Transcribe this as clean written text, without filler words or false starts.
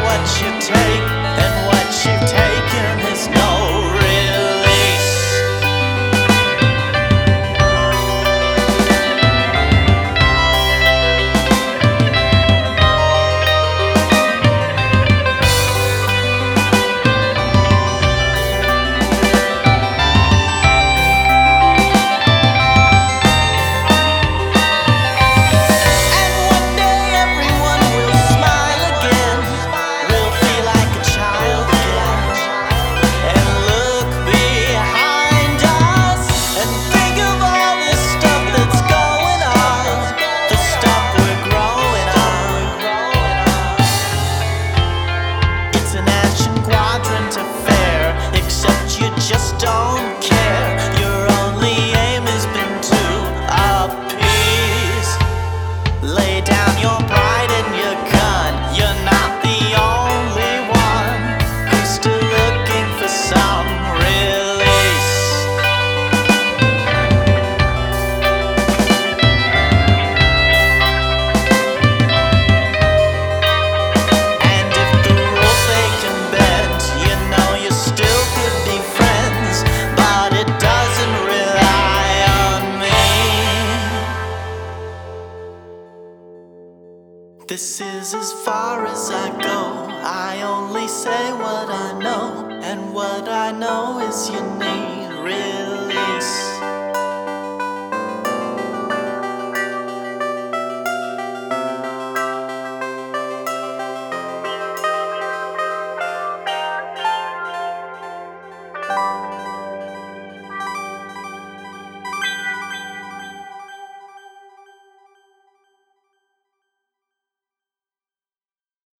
what you take, and what you've taken is no release. And one day everyone will smile again. We'll feel like a child again, and look behind us and think of all the stuff that's going on, the stuff we're growing on. It's an ancient quadrant affair, except you just don't care. Your only aim has been to appease. Lay down your pride and your gun. You're not the only one who's still looking for some release. And if the rules they can bend, you know you still could be friends, but it doesn't rely on me. This is as far as I go. I only say what I know, and what I know is you need real